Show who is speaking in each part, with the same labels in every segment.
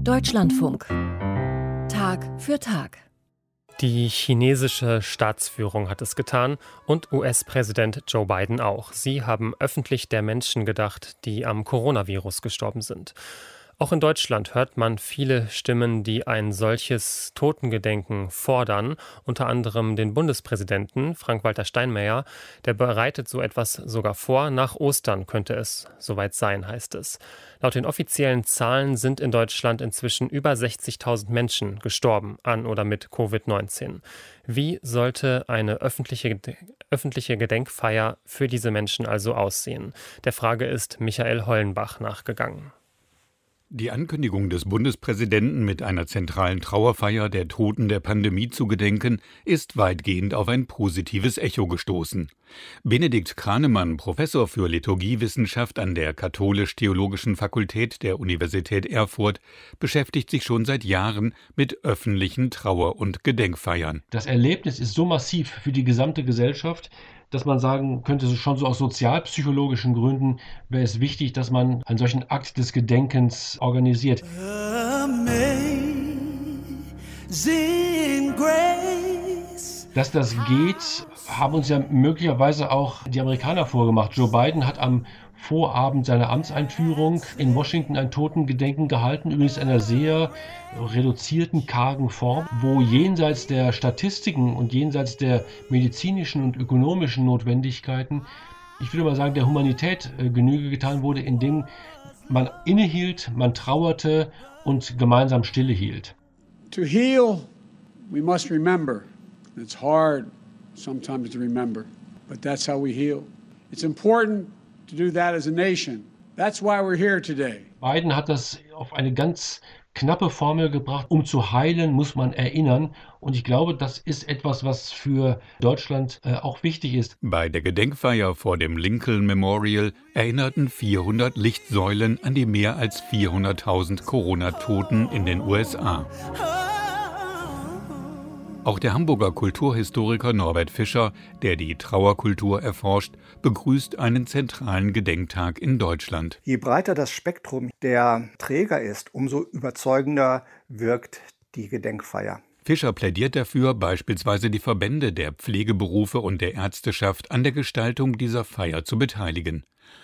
Speaker 1: Deutschlandfunk. Tag für Tag.
Speaker 2: Die chinesische Staatsführung hat es getan und US-Präsident Joe Biden auch. Sie haben öffentlich der Menschen gedacht, die am Coronavirus gestorben sind. Auch in Deutschland hört man viele Stimmen, die ein solches Totengedenken fordern, unter anderem den Bundespräsidenten Frank-Walter Steinmeier. Der bereitet so etwas sogar vor. Nach Ostern könnte es soweit sein, heißt es. Laut den offiziellen Zahlen sind in Deutschland inzwischen über 60.000 Menschen gestorben an oder mit Covid-19. Wie sollte eine öffentliche Gedenkfeier für diese Menschen also aussehen? Der Frage ist Michael Hollenbach nachgegangen.
Speaker 3: Die Ankündigung des Bundespräsidenten, mit einer zentralen Trauerfeier der Toten der Pandemie zu gedenken, ist weitgehend auf ein positives Echo gestoßen. Benedikt Kranemann, Professor für Liturgiewissenschaft an der Katholisch-Theologischen Fakultät der Universität Erfurt, beschäftigt sich schon seit Jahren mit öffentlichen Trauer- und Gedenkfeiern.
Speaker 4: Das Erlebnis ist so massiv für die gesamte Gesellschaft, dass man sagen könnte, schon so aus sozialpsychologischen Gründen wäre es wichtig, dass man einen solchen Akt des Gedenkens organisiert. Dass das geht, haben uns ja möglicherweise auch die Amerikaner vorgemacht. Joe Biden hat am Vorabend seiner Amtseinführung in Washington ein Totengedenken gehalten, übrigens in einer sehr reduzierten, kargen Form, wo jenseits der Statistiken und jenseits der medizinischen und ökonomischen Notwendigkeiten, ich würde mal sagen, der Humanität Genüge getan wurde, indem man innehielt, man trauerte und gemeinsam Stille hielt.
Speaker 5: To heal, we must remember. It's hard sometimes to remember, but that's how we heal. It's important to do that as a nation. That's why we're here today.
Speaker 4: Biden hat das auf eine ganz knappe Formel gebracht. Um zu heilen, muss man erinnern. Und ich glaube, das ist etwas, was für Deutschland auch wichtig ist.
Speaker 3: Bei der Gedenkfeier vor dem Lincoln Memorial erinnerten 400 Lichtsäulen an die mehr als 400.000 Corona-Toten in den USA. Auch der Hamburger Kulturhistoriker Norbert Fischer, der die Trauerkultur erforscht, begrüßt einen zentralen Gedenktag in Deutschland.
Speaker 6: Je breiter das Spektrum der Träger ist, umso überzeugender wirkt die Gedenkfeier.
Speaker 3: Fischer plädiert dafür, beispielsweise die Verbände der Pflegeberufe und der Ärzteschaft an der Gestaltung dieser Feier zu beteiligen.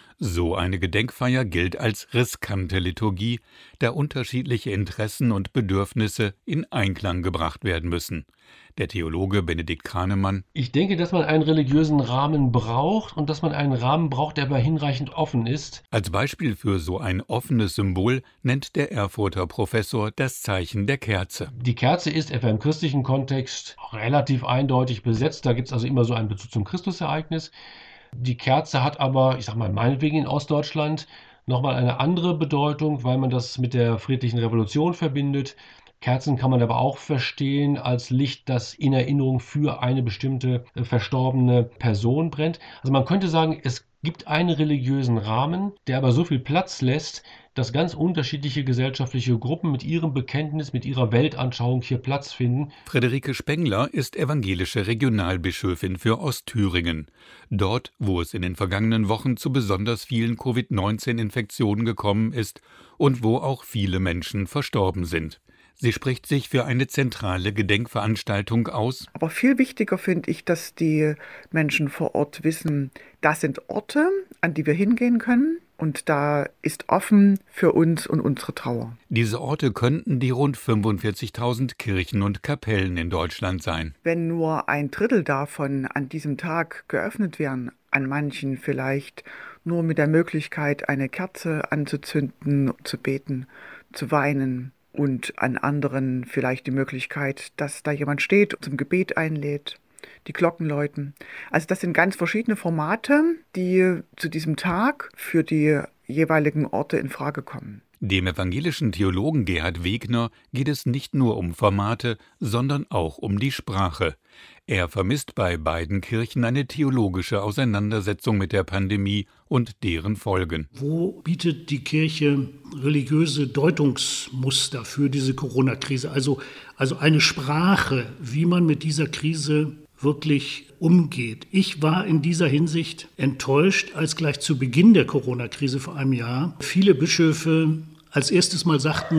Speaker 3: So eine Gedenkfeier gilt als riskante Liturgie, da unterschiedliche Interessen und Bedürfnisse in Einklang gebracht werden müssen. Der Theologe Benedikt Kranemann:
Speaker 4: Ich denke, dass man einen religiösen Rahmen braucht und dass man einen Rahmen braucht, der aber hinreichend offen ist.
Speaker 3: Als Beispiel für so ein offenes Symbol nennt der Erfurter Professor das Zeichen der Kerze.
Speaker 4: Die Kerze ist etwa im christlichen Kontext relativ eindeutig besetzt. Da gibt es also immer so einen Bezug zum Christusereignis. Die Kerze hat aber, ich sag mal, meinetwegen in Ostdeutschland nochmal eine andere Bedeutung, weil man das mit der friedlichen Revolution verbindet. Kerzen kann man aber auch verstehen als Licht, das in Erinnerung für eine bestimmte verstorbene Person brennt. Also man könnte sagen, es gibt einen religiösen Rahmen, der aber so viel Platz lässt, dass ganz unterschiedliche gesellschaftliche Gruppen mit ihrem Bekenntnis, mit ihrer Weltanschauung hier Platz finden.
Speaker 3: Friederike Spengler ist evangelische Regionalbischöfin für Ostthüringen. Dort, wo es in den vergangenen Wochen zu besonders vielen Covid-19-Infektionen gekommen ist und wo auch viele Menschen verstorben sind. Sie spricht sich für eine zentrale Gedenkveranstaltung aus.
Speaker 7: Aber viel wichtiger finde ich, dass die Menschen vor Ort wissen, das sind Orte, an die wir hingehen können. Und da ist offen für uns und unsere Trauer.
Speaker 3: Diese Orte könnten die rund 45.000 Kirchen und Kapellen in Deutschland sein.
Speaker 7: Wenn nur ein Drittel davon an diesem Tag geöffnet wären, an manchen vielleicht nur mit der Möglichkeit, eine Kerze anzuzünden, zu beten, zu weinen. Und an anderen vielleicht die Möglichkeit, dass da jemand steht und zum Gebet einlädt, die Glocken läuten. Also das sind ganz verschiedene Formate, die zu diesem Tag für die jeweiligen Orte in Frage kommen.
Speaker 3: Dem evangelischen Theologen Gerhard Wegner geht es nicht nur um Formate, sondern auch um die Sprache. Er vermisst bei beiden Kirchen eine theologische Auseinandersetzung mit der Pandemie und deren Folgen.
Speaker 8: Wo bietet die Kirche religiöse Deutungsmuster für diese Corona-Krise? Also eine Sprache, wie man mit dieser Krise wirklich umgeht. Ich war in dieser Hinsicht enttäuscht, als gleich zu Beginn der Corona-Krise vor einem Jahr viele Bischöfe als erstes mal sagten,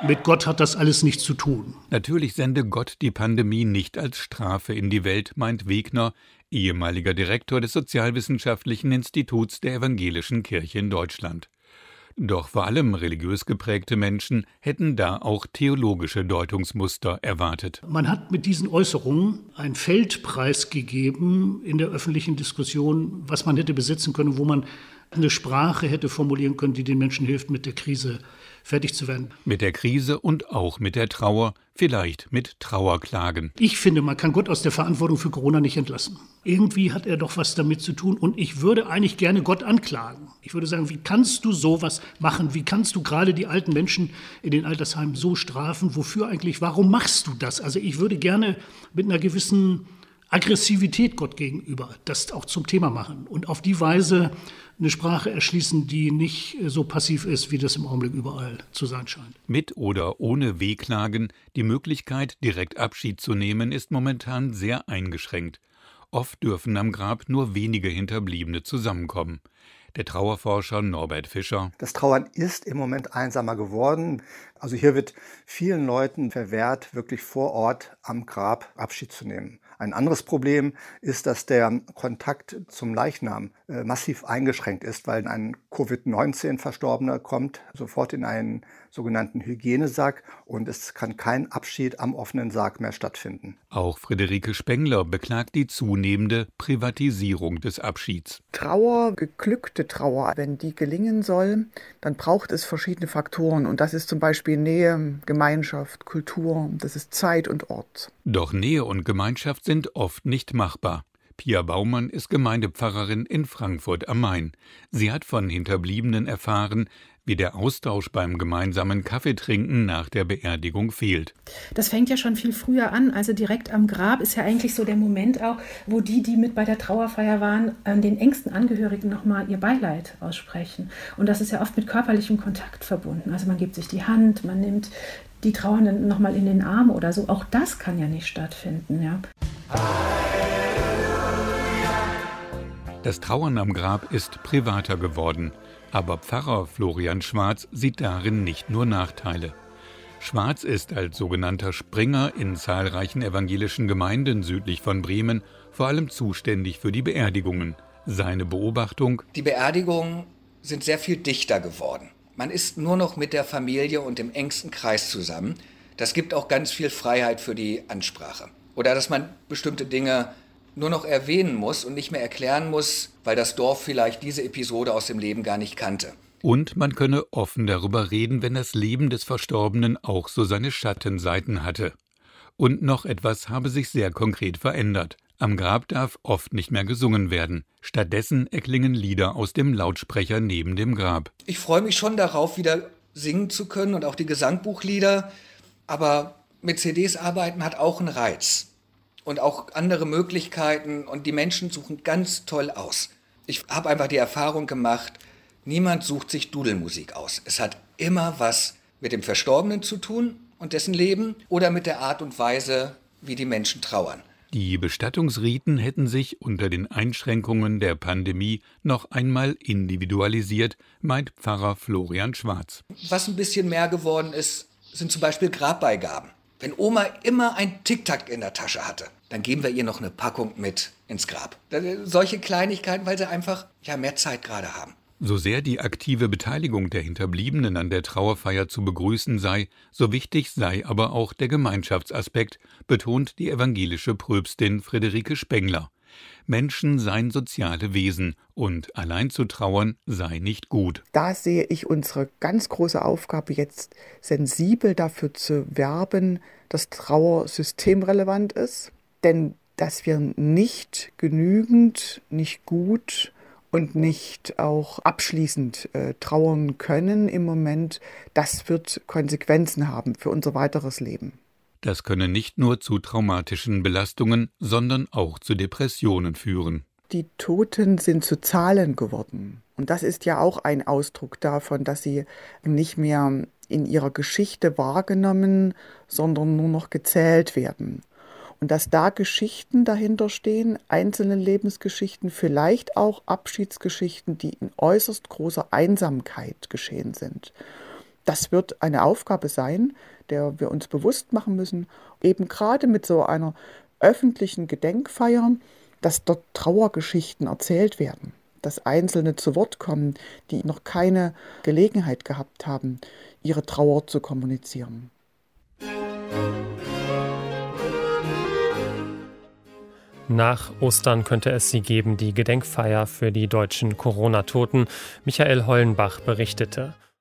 Speaker 8: mit Gott hat das alles nichts zu tun.
Speaker 3: Natürlich sende Gott die Pandemie nicht als Strafe in die Welt, meint Wegner, ehemaliger Direktor des Sozialwissenschaftlichen Instituts der Evangelischen Kirche in Deutschland. Doch vor allem religiös geprägte Menschen hätten da auch theologische Deutungsmuster erwartet.
Speaker 8: Man hat mit diesen Äußerungen ein Feld preisgegeben in der öffentlichen Diskussion, was man hätte besetzen können, wo man eine Sprache hätte formulieren können, die den Menschen hilft, mit der Krise fertig zu werden.
Speaker 3: Mit der Krise und auch mit der Trauer, vielleicht mit Trauerklagen.
Speaker 8: Ich finde, man kann Gott aus der Verantwortung für Corona nicht entlassen. Irgendwie hat er doch was damit zu tun und ich würde eigentlich gerne Gott anklagen. Ich würde sagen, wie kannst du sowas machen? Wie kannst du gerade die alten Menschen in den Altersheimen so strafen? Wofür eigentlich? Warum machst du das? Also ich würde gerne mit einer gewissen Aggressivität Gott gegenüber das auch zum Thema machen und auf die Weise eine Sprache erschließen, die nicht so passiv ist, wie das im Augenblick überall zu sein scheint.
Speaker 3: Mit oder ohne Wehklagen, die Möglichkeit, direkt Abschied zu nehmen, ist momentan sehr eingeschränkt. Oft dürfen am Grab nur wenige Hinterbliebene zusammenkommen. Der Trauerforscher Norbert Fischer.
Speaker 6: Das Trauern ist im Moment einsamer geworden. Also hier wird vielen Leuten verwehrt, wirklich vor Ort am Grab Abschied zu nehmen. Ein anderes Problem ist, dass der Kontakt zum Leichnam massiv eingeschränkt ist, weil ein Covid-19-Verstorbener kommt sofort in einen sogenannten Hygienesack und es kann kein Abschied am offenen Sarg mehr stattfinden.
Speaker 3: Auch Friederike Spengler beklagt die zunehmende Privatisierung des Abschieds.
Speaker 7: Trauer, geglückte Trauer, wenn die gelingen soll, dann braucht es verschiedene Faktoren. Und das ist zum Beispiel Nähe, Gemeinschaft, Kultur, das ist Zeit und Ort.
Speaker 3: Doch Nähe und Gemeinschaft sind oft nicht machbar. Pia Baumann ist Gemeindepfarrerin in Frankfurt am Main. Sie hat von Hinterbliebenen erfahren, wie der Austausch beim gemeinsamen Kaffeetrinken nach der Beerdigung fehlt.
Speaker 9: Das fängt ja schon viel früher an. Also direkt am Grab ist ja eigentlich so der Moment auch, wo die mit bei der Trauerfeier waren, den engsten Angehörigen nochmal ihr Beileid aussprechen. Und das ist ja oft mit körperlichem Kontakt verbunden. Also man gibt sich die Hand, man nimmt die Trauernden nochmal in den Arm oder so. Auch das kann ja nicht stattfinden. Ja.
Speaker 3: Das Trauern am Grab ist privater geworden. Aber Pfarrer Florian Schwarz sieht darin nicht nur Nachteile. Schwarz ist als sogenannter Springer in zahlreichen evangelischen Gemeinden südlich von Bremen vor allem zuständig für die Beerdigungen. Seine Beobachtung:
Speaker 10: Die Beerdigungen sind sehr viel dichter geworden. Man ist nur noch mit der Familie und dem engsten Kreis zusammen. Das gibt auch ganz viel Freiheit für die Ansprache. Oder dass man bestimmte Dinge nur noch erwähnen muss und nicht mehr erklären muss, weil das Dorf vielleicht diese Episode aus dem Leben gar nicht kannte.
Speaker 3: Und man könne offen darüber reden, wenn das Leben des Verstorbenen auch so seine Schattenseiten hatte. Und noch etwas habe sich sehr konkret verändert. Am Grab darf oft nicht mehr gesungen werden. Stattdessen erklingen Lieder aus dem Lautsprecher neben dem Grab.
Speaker 10: Ich freue mich schon darauf, wieder singen zu können und auch die Gesangbuchlieder. Aber mit CDs arbeiten hat auch einen Reiz. Und auch andere Möglichkeiten und die Menschen suchen ganz toll aus. Ich habe einfach die Erfahrung gemacht, niemand sucht sich Dudelmusik aus. Es hat immer was mit dem Verstorbenen zu tun und dessen Leben oder mit der Art und Weise, wie die Menschen trauern.
Speaker 3: Die Bestattungsriten hätten sich unter den Einschränkungen der Pandemie noch einmal individualisiert, meint Pfarrer Florian Schwarz.
Speaker 10: Was ein bisschen mehr geworden ist, sind zum Beispiel Grabbeigaben. Wenn Oma immer ein Tic-Tac in der Tasche hatte, dann geben wir ihr noch eine Packung mit ins Grab. Solche Kleinigkeiten, weil sie einfach mehr Zeit gerade haben.
Speaker 3: So sehr die aktive Beteiligung der Hinterbliebenen an der Trauerfeier zu begrüßen sei, so wichtig sei aber auch der Gemeinschaftsaspekt, betont die evangelische Pröpstin Friederike Spengler. Menschen seien soziale Wesen und allein zu trauern sei nicht gut.
Speaker 7: Da sehe ich unsere ganz große Aufgabe jetzt, sensibel dafür zu werben, dass Trauer systemrelevant ist. Denn dass wir nicht genügend, nicht gut und nicht auch abschließend trauern können im Moment, das wird Konsequenzen haben für unser weiteres Leben.
Speaker 3: Das könne nicht nur zu traumatischen Belastungen, sondern auch zu Depressionen führen.
Speaker 7: Die Toten sind zu Zahlen geworden. Und das ist ja auch ein Ausdruck davon, dass sie nicht mehr in ihrer Geschichte wahrgenommen, sondern nur noch gezählt werden. Und dass da Geschichten dahinter stehen, einzelne Lebensgeschichten, vielleicht auch Abschiedsgeschichten, die in äußerst großer Einsamkeit geschehen sind. Das wird eine Aufgabe sein, der wir uns bewusst machen müssen, eben gerade mit so einer öffentlichen Gedenkfeier, dass dort Trauergeschichten erzählt werden, dass Einzelne zu Wort kommen, die noch keine Gelegenheit gehabt haben, ihre Trauer zu kommunizieren.
Speaker 2: Nach Ostern könnte es sie geben, die Gedenkfeier für die deutschen Corona-Toten. Michael Hollenbach berichtete.